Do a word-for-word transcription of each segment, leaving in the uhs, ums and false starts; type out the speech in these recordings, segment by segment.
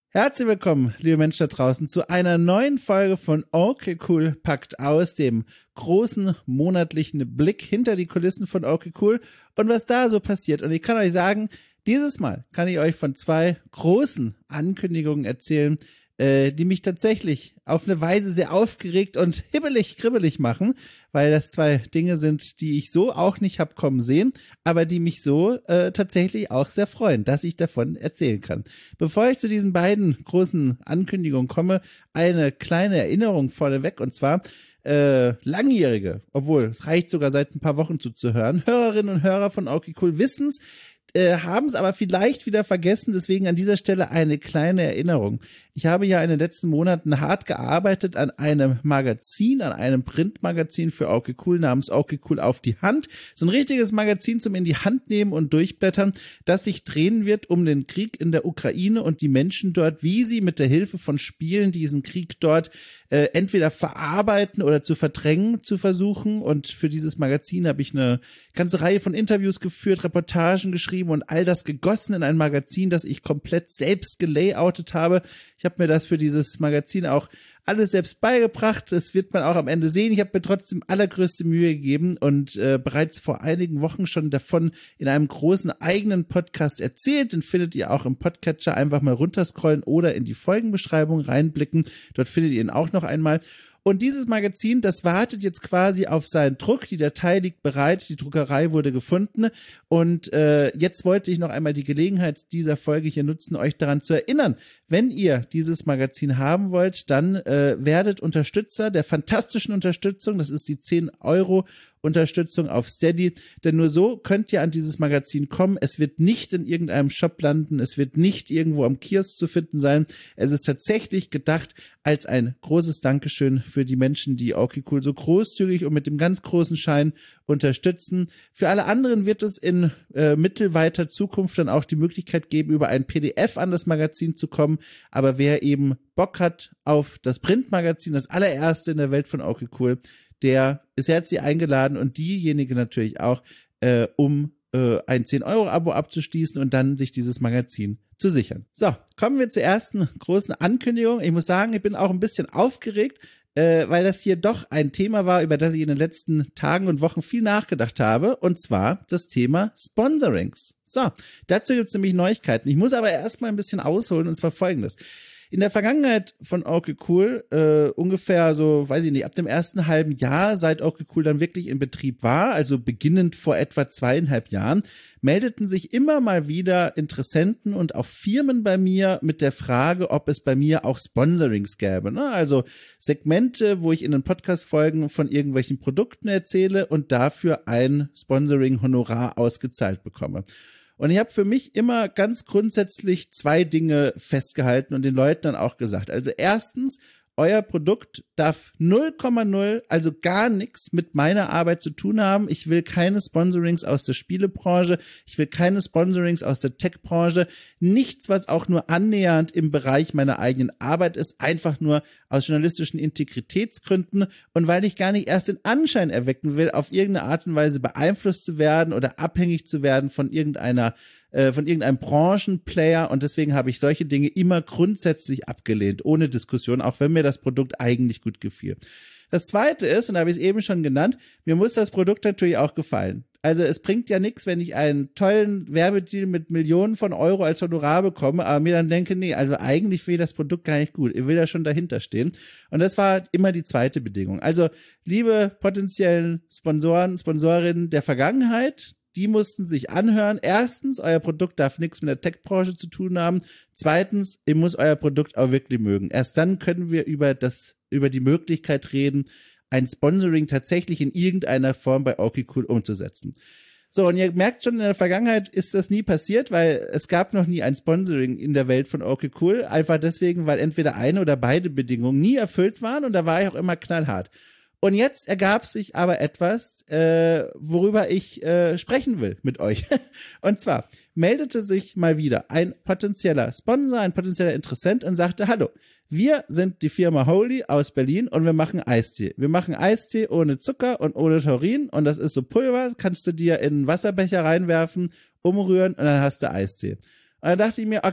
Herzlich willkommen, liebe Menschen da draußen, zu einer neuen Folge von Okay Cool packt aus, dem großen monatlichen Blick hinter die Kulissen von Okay Cool und was da so passiert. Und ich kann euch sagen, dieses Mal kann ich euch von zwei großen Ankündigungen erzählen, äh, die mich tatsächlich auf eine Weise sehr aufgeregt und hibbelig, kribbelig machen, weil das zwei Dinge sind, die ich so auch nicht hab kommen sehen, aber die mich so äh, tatsächlich auch sehr freuen, dass ich davon erzählen kann. Bevor ich zu diesen beiden großen Ankündigungen komme, eine kleine Erinnerung vorneweg, und zwar äh, langjährige, obwohl es reicht sogar seit ein paar Wochen zuzuhören, Hörerinnen und Hörer von Okay Cool wissen's, äh, haben es aber vielleicht wieder vergessen, deswegen an dieser Stelle eine kleine Erinnerung. Ich habe ja in den letzten Monaten hart gearbeitet an einem Magazin, an einem Printmagazin für Okay Cool namens Okay Cool auf die Hand. So ein richtiges Magazin zum in die Hand nehmen und durchblättern, das sich drehen wird um den Krieg in der Ukraine und die Menschen dort, wie sie mit der Hilfe von Spielen diesen Krieg dort äh, entweder verarbeiten oder zu verdrängen zu versuchen. Und für dieses Magazin habe ich eine ganze Reihe von Interviews geführt, Reportagen geschrieben und all das gegossen in ein Magazin, das ich komplett selbst gelayoutet habe. Ich habe mir das für dieses Magazin auch alles selbst beigebracht. Das wird man auch am Ende sehen. Ich habe mir trotzdem allergrößte Mühe gegeben und äh, bereits vor einigen Wochen schon davon in einem großen eigenen Podcast erzählt. Den findet ihr auch im Podcatcher. Einfach mal runterscrollen oder in die Folgenbeschreibung reinblicken. Dort findet ihr ihn auch noch einmal. Und dieses Magazin, das wartet jetzt quasi auf seinen Druck. Die Datei liegt bereit, die Druckerei wurde gefunden. Und äh, jetzt wollte ich noch einmal die Gelegenheit dieser Folge hier nutzen, euch daran zu erinnern, wenn ihr dieses Magazin haben wollt, dann äh, werdet Unterstützer der fantastischen Unterstützung. Das ist die zehn Euro Unterstützung auf Steady, denn nur so könnt ihr an dieses Magazin kommen. Es wird nicht in irgendeinem Shop landen, es wird nicht irgendwo am Kiosk zu finden sein. Es ist tatsächlich gedacht als ein großes Dankeschön für die Menschen, die Okay Cool so großzügig und mit dem ganz großen Schein unterstützen. Für alle anderen wird es in äh, mittelweiter Zukunft dann auch die Möglichkeit geben, über ein P D F an das Magazin zu kommen. Aber wer eben Bock hat auf das Printmagazin, das allererste in der Welt von Okay Cool, der ist herzlich eingeladen und diejenige natürlich auch, äh, um äh, ein zehn Euro Abo abzuschließen und dann sich dieses Magazin zu sichern. So, kommen wir zur ersten großen Ankündigung. Ich muss sagen, ich bin auch ein bisschen aufgeregt, äh, weil das hier doch ein Thema war, über das ich in den letzten Tagen und Wochen viel nachgedacht habe, und zwar das Thema Sponsorings. So, dazu gibt es nämlich Neuigkeiten. Ich muss aber erstmal ein bisschen ausholen, und zwar Folgendes. In der Vergangenheit von Okay Cool, äh, ungefähr so, weiß ich nicht, ab dem ersten halben Jahr, seit Okay Cool dann wirklich in Betrieb war, also beginnend vor etwa zweieinhalb Jahren, meldeten sich immer mal wieder Interessenten und auch Firmen bei mir mit der Frage, ob es bei mir auch Sponsorings gäbe. Ne? Also Segmente, wo ich in den Podcast-Folgen von irgendwelchen Produkten erzähle und dafür ein Sponsoring-Honorar ausgezahlt bekomme. Und ich habe für mich immer ganz grundsätzlich zwei Dinge festgehalten und den Leuten dann auch gesagt. Also erstens, euer Produkt darf null Komma null, also gar nichts mit meiner Arbeit zu tun haben. Ich will keine Sponsorings aus der Spielebranche, ich will keine Sponsorings aus der Tech-Branche, nichts, was auch nur annähernd im Bereich meiner eigenen Arbeit ist, einfach nur aus journalistischen Integritätsgründen und weil ich gar nicht erst den Anschein erwecken will, auf irgendeine Art und Weise beeinflusst zu werden oder abhängig zu werden von irgendeiner von irgendeinem Branchenplayer, und deswegen habe ich solche Dinge immer grundsätzlich abgelehnt, ohne Diskussion, auch wenn mir das Produkt eigentlich gut gefiel. Das Zweite ist, und da habe ich es eben schon genannt, mir muss das Produkt natürlich auch gefallen. Also es bringt ja nichts, wenn ich einen tollen Werbedeal mit Millionen von Euro als Honorar bekomme, aber mir dann denke, nee, also eigentlich will ich das Produkt gar nicht gut. Ich will da schon dahinter stehen. Und das war immer die zweite Bedingung. Also liebe potenziellen Sponsoren, Sponsorinnen der Vergangenheit, die mussten sich anhören. Erstens, euer Produkt darf nichts mit der Tech-Branche zu tun haben. Zweitens, ihr müsst euer Produkt auch wirklich mögen. Erst dann können wir über das, über die Möglichkeit reden, ein Sponsoring tatsächlich in irgendeiner Form bei Okay Cool umzusetzen. So, und ihr merkt schon, in der Vergangenheit ist das nie passiert, weil es gab noch nie ein Sponsoring in der Welt von Okay Cool. Einfach deswegen, weil entweder eine oder beide Bedingungen nie erfüllt waren, und da war ich auch immer knallhart. Und jetzt ergab sich aber etwas, äh, worüber ich äh, sprechen will mit euch. Und zwar meldete sich mal wieder ein potenzieller Sponsor, ein potenzieller Interessent und sagte, hallo, wir sind die Firma Holy aus Berlin und wir machen Eistee. Wir machen Eistee ohne Zucker und ohne Taurin, und das ist so Pulver, kannst du dir in einen Wasserbecher reinwerfen, umrühren und dann hast du Eistee. Und dann dachte ich mir, okay,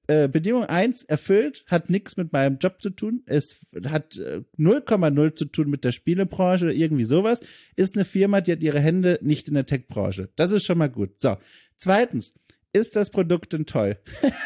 äh, Bedingung eins erfüllt, hat nichts mit meinem Job zu tun, es hat äh, null Komma null zu tun mit der Spielebranche oder irgendwie sowas, ist eine Firma, die hat ihre Hände nicht in der Tech-Branche. Das ist schon mal gut. So, zweitens, ist das Produkt denn toll?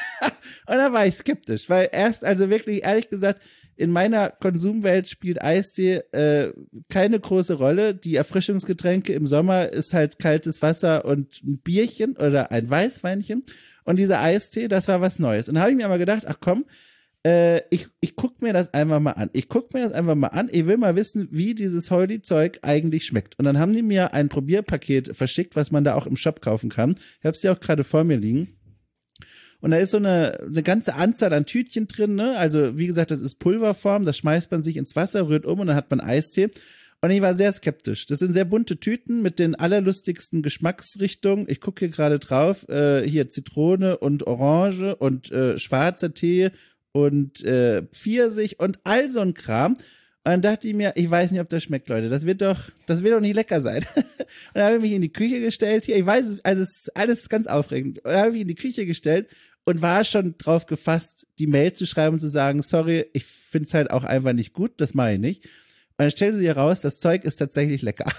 Und da war ich skeptisch, weil erst, also wirklich, ehrlich gesagt, in meiner Konsumwelt spielt Eistee äh, keine große Rolle. Die Erfrischungsgetränke im Sommer ist halt kaltes Wasser und ein Bierchen oder ein Weißweinchen. Und dieser Eistee, das war was Neues. Und da habe ich mir aber gedacht, ach komm, äh, ich, ich guck mir das einfach mal an. Ich guck mir das einfach mal an. Ich will mal wissen, wie dieses Holy-Zeug eigentlich schmeckt. Und dann haben die mir ein Probierpaket verschickt, was man da auch im Shop kaufen kann. Ich habe es ja auch gerade vor mir liegen. Und da ist so eine, eine ganze Anzahl an Tütchen drin, ne? Also, wie gesagt, das ist Pulverform, das schmeißt man sich ins Wasser, rührt um und dann hat man Eistee. Und ich war sehr skeptisch. Das sind sehr bunte Tüten mit den allerlustigsten Geschmacksrichtungen. Ich gucke hier gerade drauf, äh, hier Zitrone und Orange und äh, schwarzer Tee und äh, Pfirsich und all so ein Kram. Und dann dachte ich mir, ich weiß nicht, ob das schmeckt, Leute. Das wird doch, das wird doch nicht lecker sein. Und dann habe ich mich in die Küche gestellt. Hier, ich weiß, also es ist alles ganz aufregend. Und dann habe ich mich in die Küche gestellt und war schon drauf gefasst, die Mail zu schreiben und zu sagen, sorry, ich finde es halt auch einfach nicht gut, das mache ich nicht. Und dann stellte sie heraus, das Zeug ist tatsächlich lecker.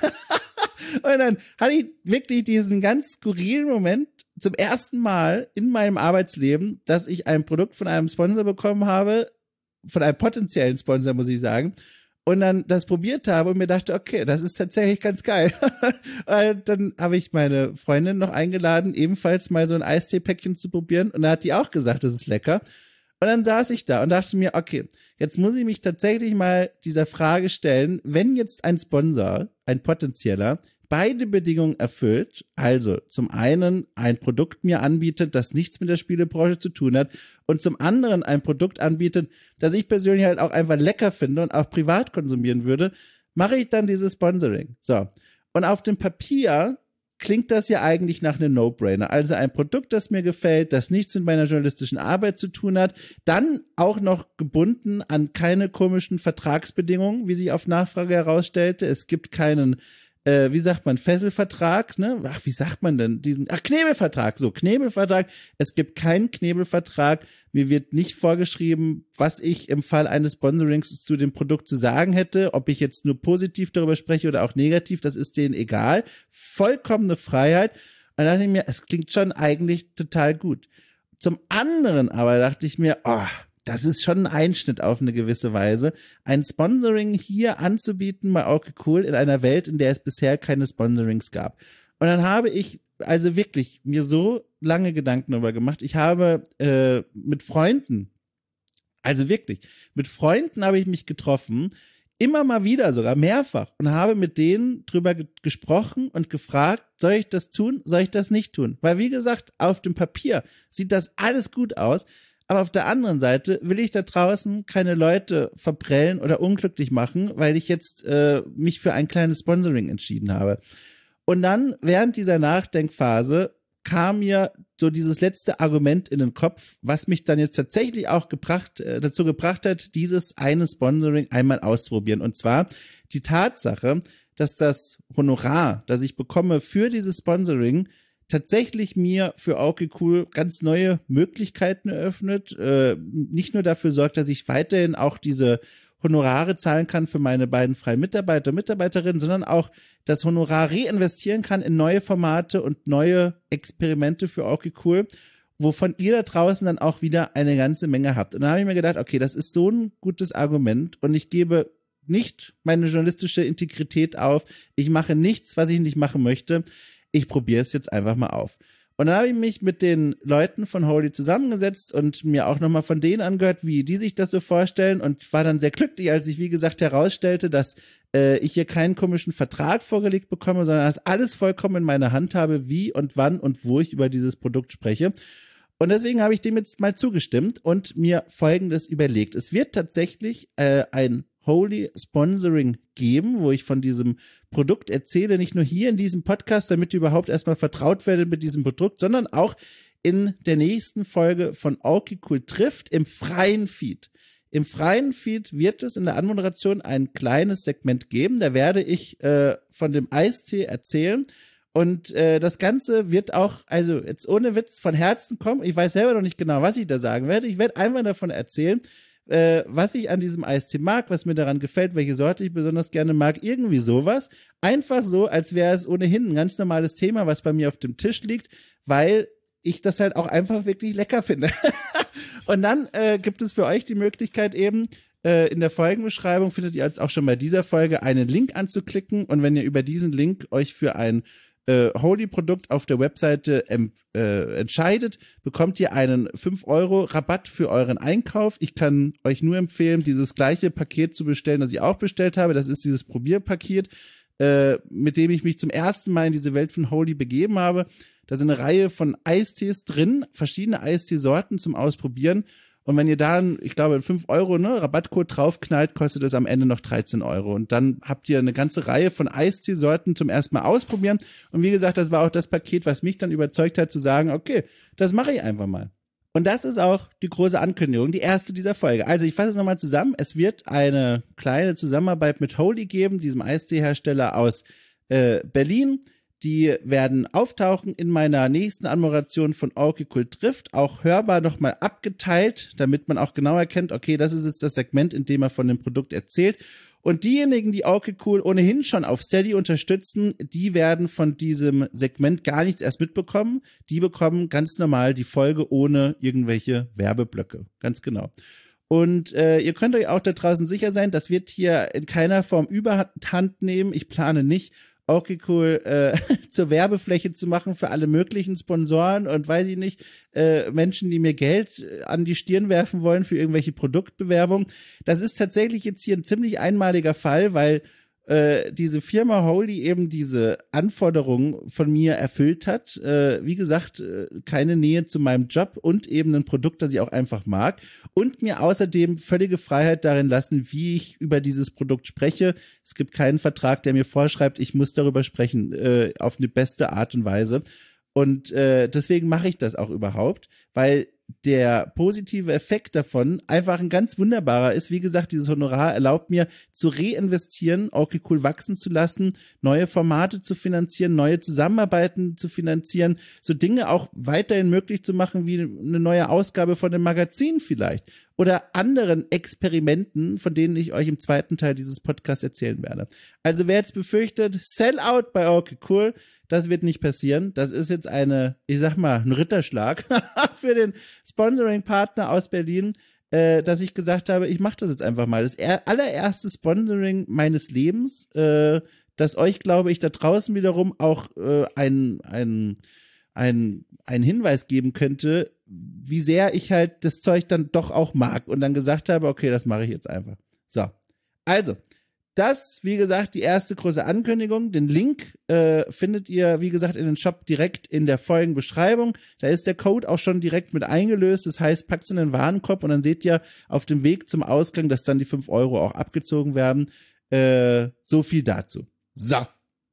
Und dann hatte ich wirklich diesen ganz skurrilen Moment zum ersten Mal in meinem Arbeitsleben, dass ich ein Produkt von einem Sponsor bekommen habe, von einem potenziellen Sponsor, muss ich sagen, und dann das probiert habe und mir dachte, okay, das ist tatsächlich ganz geil. Und dann habe ich meine Freundin noch eingeladen, ebenfalls mal so ein Eistee-Päckchen zu probieren, und dann hat die auch gesagt, das ist lecker. Und dann saß ich da und dachte mir, okay, jetzt muss ich mich tatsächlich mal dieser Frage stellen, wenn jetzt ein Sponsor, ein potenzieller, beide Bedingungen erfüllt, also zum einen ein Produkt mir anbietet, das nichts mit der Spielebranche zu tun hat, und zum anderen ein Produkt anbietet, das ich persönlich halt auch einfach lecker finde und auch privat konsumieren würde, mache ich dann dieses Sponsoring. So. Und auf dem Papier klingt das ja eigentlich nach einem No-Brainer. Also ein Produkt, das mir gefällt, das nichts mit meiner journalistischen Arbeit zu tun hat, dann auch noch gebunden an keine komischen Vertragsbedingungen, wie sich auf Nachfrage herausstellte. Es gibt keinen Äh, wie sagt man, Fesselvertrag, ne? Ach, wie sagt man denn diesen? Ach, Knebelvertrag, so, Knebelvertrag. Es gibt keinen Knebelvertrag. Mir wird nicht vorgeschrieben, was ich im Fall eines Sponsorings zu dem Produkt zu sagen hätte, ob ich jetzt nur positiv darüber spreche oder auch negativ, das ist denen egal. Vollkommene Freiheit. Und dann dachte ich mir, es klingt schon eigentlich total gut. Zum anderen aber dachte ich mir, oh, das ist schon ein Einschnitt auf eine gewisse Weise, ein Sponsoring hier anzubieten bei Okay Cool in einer Welt, in der es bisher keine Sponsorings gab. Und dann habe ich also wirklich mir so lange Gedanken darüber gemacht. Ich habe äh, mit Freunden, also wirklich, mit Freunden habe ich mich getroffen, immer mal wieder sogar, mehrfach, und habe mit denen drüber ge- gesprochen und gefragt, soll ich das tun, soll ich das nicht tun? Weil wie gesagt, auf dem Papier sieht das alles gut aus, aber auf der anderen Seite will ich da draußen keine Leute verprellen oder unglücklich machen, weil ich jetzt äh, mich für ein kleines Sponsoring entschieden habe. Und dann, während dieser Nachdenkphase, kam mir so dieses letzte Argument in den Kopf, was mich dann jetzt tatsächlich auch gebracht, äh, dazu gebracht hat, dieses eine Sponsoring einmal auszuprobieren. Und zwar die Tatsache, dass das Honorar, das ich bekomme für dieses Sponsoring, tatsächlich mir für Okay Cool ganz neue Möglichkeiten eröffnet, äh, nicht nur dafür sorgt, dass ich weiterhin auch diese Honorare zahlen kann für meine beiden freien Mitarbeiter und Mitarbeiterinnen, sondern auch das Honorar reinvestieren kann in neue Formate und neue Experimente für Okay Cool, wovon ihr da draußen dann auch wieder eine ganze Menge habt. Und dann habe ich mir gedacht, okay, das ist so ein gutes Argument und ich gebe nicht meine journalistische Integrität auf, ich mache nichts, was ich nicht machen möchte. Ich probiere es jetzt einfach mal auf. Und dann habe ich mich mit den Leuten von Holy zusammengesetzt und mir auch nochmal von denen angehört, wie die sich das so vorstellen, und war dann sehr glücklich, als ich, wie gesagt, herausstellte, dass äh, ich hier keinen komischen Vertrag vorgelegt bekomme, sondern dass alles vollkommen in meiner Hand habe, wie und wann und wo ich über dieses Produkt spreche. Und deswegen habe ich dem jetzt mal zugestimmt und mir Folgendes überlegt. Es wird tatsächlich äh, ein Holy Sponsoring geben, wo ich von diesem Produkt erzähle, nicht nur hier in diesem Podcast, damit ihr überhaupt erstmal vertraut werdet mit diesem Produkt, sondern auch in der nächsten Folge von Okay Cool trifft im freien Feed. Im freien Feed wird es in der Anmoderation ein kleines Segment geben, da werde ich äh, von dem Eistee erzählen Und äh, das Ganze wird auch, also jetzt ohne Witz, von Herzen kommen. Ich weiß selber noch nicht genau, was ich da sagen werde. Ich werde einfach davon erzählen, äh, was ich an diesem Eistee mag, was mir daran gefällt, welche Sorte ich besonders gerne mag, irgendwie sowas. Einfach so, als wäre es ohnehin ein ganz normales Thema, was bei mir auf dem Tisch liegt, weil ich das halt auch einfach wirklich lecker finde. Und dann äh, gibt es für euch die Möglichkeit eben, äh, in der Folgenbeschreibung findet ihr jetzt auch schon bei dieser Folge einen Link anzuklicken, und wenn ihr über diesen Link euch für ein äh, Holy-Produkt auf der Webseite ähm, äh, entscheidet, bekommt ihr einen fünf Euro Rabatt für euren Einkauf. Ich kann euch nur empfehlen, dieses gleiche Paket zu bestellen, das ich auch bestellt habe. Das ist dieses Probierpaket, äh, mit dem ich mich zum ersten Mal in diese Welt von Holy begeben habe. Da sind eine Reihe von Eistees drin, verschiedene Eisteesorten zum Ausprobieren. Und wenn ihr da, ich glaube, fünf Euro ne, Rabattcode draufknallt, kostet es am Ende noch dreizehn Euro. Und dann habt ihr eine ganze Reihe von Eisteesorten zum ersten Mal ausprobieren. Und wie gesagt, das war auch das Paket, was mich dann überzeugt hat, zu sagen, okay, das mache ich einfach mal. Und das ist auch die große Ankündigung, die erste dieser Folge. Also ich fasse es nochmal zusammen. Es wird eine kleine Zusammenarbeit mit Holy geben, diesem Eistee-Hersteller aus äh, Berlin. Die werden auftauchen in meiner nächsten Anmoderation von Okay Cool trifft, auch hörbar nochmal abgeteilt, damit man auch genau erkennt, okay, das ist jetzt das Segment, in dem er von dem Produkt erzählt. Und diejenigen, die Okay Cool ohnehin schon auf Steady unterstützen, die werden von diesem Segment gar nichts erst mitbekommen. Die bekommen ganz normal die Folge ohne irgendwelche Werbeblöcke. Ganz genau. Und äh, ihr könnt euch auch da draußen sicher sein, das wird hier in keiner Form Überhand nehmen. Ich plane nicht, Okay Cool äh, zur Werbefläche zu machen für alle möglichen Sponsoren und weiß ich nicht, äh, Menschen, die mir Geld an die Stirn werfen wollen für irgendwelche Produktbewerbung. Das ist tatsächlich jetzt hier ein ziemlich einmaliger Fall, weil äh, diese Firma Holy eben diese Anforderungen von mir erfüllt hat. Äh, wie gesagt, äh, keine Nähe zu meinem Job und eben ein Produkt, das ich auch einfach mag, und mir außerdem völlige Freiheit darin lassen, wie ich über dieses Produkt spreche. Es gibt keinen Vertrag, der mir vorschreibt, ich muss darüber sprechen, äh, auf eine beste Art und Weise. Und äh, deswegen mache ich das auch überhaupt, weil der positive Effekt davon einfach ein ganz wunderbarer ist. Wie gesagt, dieses Honorar erlaubt mir zu reinvestieren, Okay Cool wachsen zu lassen, neue Formate zu finanzieren, neue Zusammenarbeiten zu finanzieren, so Dinge auch weiterhin möglich zu machen, wie eine neue Ausgabe von dem Magazin vielleicht oder anderen Experimenten, von denen ich euch im zweiten Teil dieses Podcasts erzählen werde. Also wer jetzt befürchtet, Sellout bei Okay Cool, das wird nicht passieren. Das ist jetzt eine, ich sag mal, ein Ritterschlag für den Sponsoring-Partner aus Berlin, äh, dass ich gesagt habe, ich mache das jetzt einfach mal. Das er- allererste Sponsoring meines Lebens, äh, das euch, glaube ich, da draußen wiederum auch äh, ein, ein, ein, ein Hinweis geben könnte, wie sehr ich halt das Zeug dann doch auch mag und dann gesagt habe, okay, das mache ich jetzt einfach. So, also, das, wie gesagt, die erste große Ankündigung. Den Link äh, findet ihr, wie gesagt, in den Shop direkt in der Folgenbeschreibung. Da ist der Code auch schon direkt mit eingelöst. Das heißt, packt's in den Warenkorb und dann seht ihr auf dem Weg zum Ausgang, dass dann die fünf Euro auch abgezogen werden. Äh, so viel dazu. So,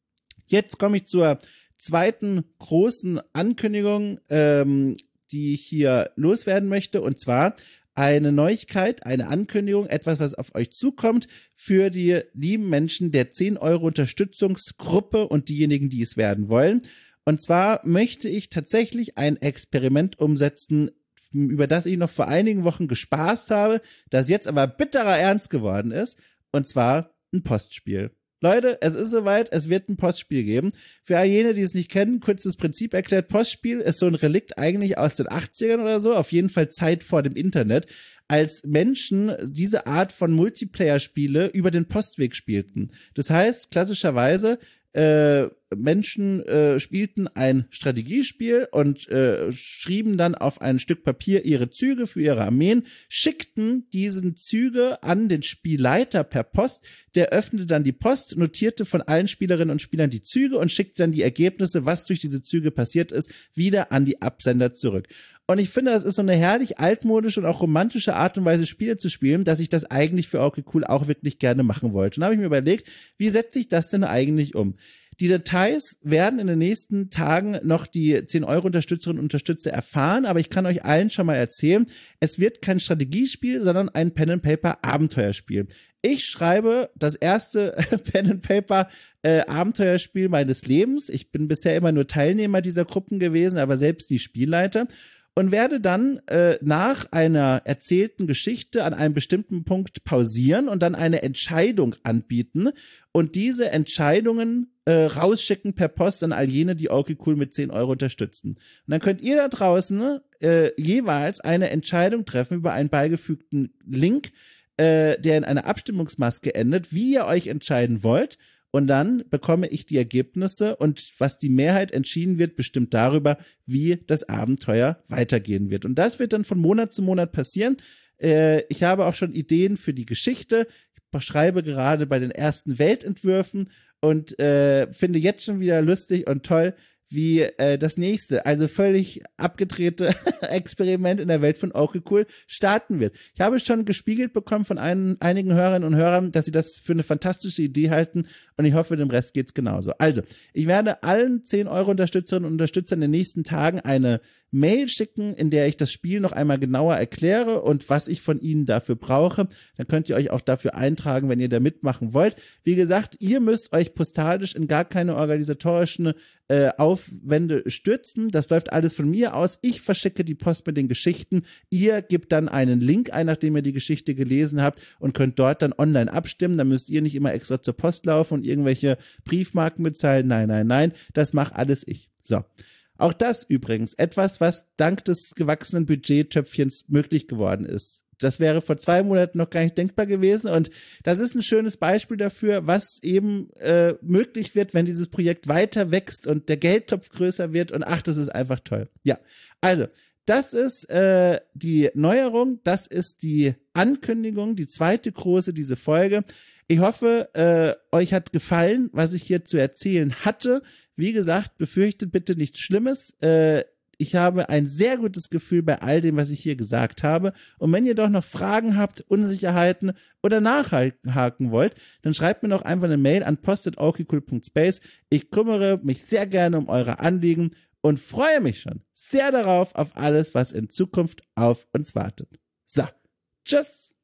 jetzt komme ich zur zweiten großen Ankündigung, ähm, die ich hier loswerden möchte. Und zwar eine Neuigkeit, eine Ankündigung, etwas, was auf euch zukommt für die lieben Menschen der zehn Euro Unterstützungsgruppe und diejenigen, die es werden wollen. Und zwar möchte ich tatsächlich ein Experiment umsetzen, über das ich noch vor einigen Wochen gespaßt habe, das jetzt aber bitterer Ernst geworden ist. Und zwar ein Postspiel. Leute, es ist soweit, es wird ein Postspiel geben. Für all jene, die es nicht kennen, kurzes Prinzip erklärt, Postspiel ist so ein Relikt eigentlich aus den achtzigern oder so, auf jeden Fall Zeit vor dem Internet, als Menschen diese Art von Multiplayer-Spiele über den Postweg spielten. Das heißt, klassischerweise, äh, Menschen äh, spielten ein Strategiespiel und äh, schrieben dann auf ein Stück Papier ihre Züge für ihre Armeen, schickten diesen Züge an den Spielleiter per Post, der öffnete dann die Post, notierte von allen Spielerinnen und Spielern die Züge und schickte dann die Ergebnisse, was durch diese Züge passiert ist, wieder an die Absender zurück. Und ich finde, das ist so eine herrlich altmodische und auch romantische Art und Weise, Spiele zu spielen, dass ich das eigentlich für okay cool auch wirklich gerne machen wollte. Und da habe ich mir überlegt, wie setze ich das denn eigentlich um? Die Details werden in den nächsten Tagen noch die zehn Euro Unterstützerinnen und Unterstützer erfahren, aber ich kann euch allen schon mal erzählen, es wird kein Strategiespiel, sondern ein Pen-and-Paper-Abenteuerspiel. Ich schreibe das erste Pen-and-Paper-Abenteuerspiel meines Lebens. Ich bin bisher immer nur Teilnehmer dieser Gruppen gewesen, aber selbst die Spielleiter. Und werde dann äh, nach einer erzählten Geschichte an einem bestimmten Punkt pausieren und dann eine Entscheidung anbieten und diese Entscheidungen äh, rausschicken per Post an all jene, die okay cool mit zehn Euro unterstützen. Und dann könnt ihr da draußen äh, jeweils eine Entscheidung treffen über einen beigefügten Link, äh, der in einer Abstimmungsmaske endet, wie ihr euch entscheiden wollt. Und dann bekomme ich die Ergebnisse und was die Mehrheit entschieden wird, bestimmt darüber, wie das Abenteuer weitergehen wird. Und das wird dann von Monat zu Monat passieren. Äh, ich habe auch schon Ideen für die Geschichte. Ich schreibe gerade bei den ersten Weltentwürfen und äh, finde jetzt schon wieder lustig und toll, wie äh, das nächste, also völlig abgedrehte Experiment in der Welt von okay cool starten wird. Ich habe schon gespiegelt bekommen von ein, einigen Hörerinnen und Hörern, dass sie das für eine fantastische Idee halten und ich hoffe, dem Rest geht's genauso. Also, ich werde allen zehn Euro Unterstützerinnen und Unterstützern in den nächsten Tagen eine Mail schicken, in der ich das Spiel noch einmal genauer erkläre und was ich von ihnen dafür brauche. Dann könnt ihr euch auch dafür eintragen, wenn ihr da mitmachen wollt. Wie gesagt, ihr müsst euch postalisch in gar keine organisatorischen äh, Aufwände stürzen. Das läuft alles von mir aus. Ich verschicke die Post mit den Geschichten. Ihr gebt dann einen Link ein, nachdem ihr die Geschichte gelesen habt und könnt dort dann online abstimmen. Dann müsst ihr nicht immer extra zur Post laufen und irgendwelche Briefmarken bezahlen. Nein, nein, nein. Das mache alles ich. So. Auch das übrigens etwas, was dank des gewachsenen Budgettöpfchens möglich geworden ist. Das wäre vor zwei Monaten noch gar nicht denkbar gewesen und das ist ein schönes Beispiel dafür, was eben äh, möglich wird, wenn dieses Projekt weiter wächst und der Geldtopf größer wird und ach, das ist einfach toll. Ja, also das ist äh, die Neuerung, das ist die Ankündigung, die zweite große, diese Folge. Ich hoffe, äh, euch hat gefallen, was ich hier zu erzählen hatte. Wie gesagt, befürchtet bitte nichts Schlimmes. Äh, ich habe ein sehr gutes Gefühl bei all dem, was ich hier gesagt habe. Und wenn ihr doch noch Fragen habt, Unsicherheiten oder nachhaken wollt, dann schreibt mir doch einfach eine Mail an post at okaycool punkt space. Ich kümmere mich sehr gerne um eure Anliegen und freue mich schon sehr darauf, auf alles, was in Zukunft auf uns wartet. So, tschüss!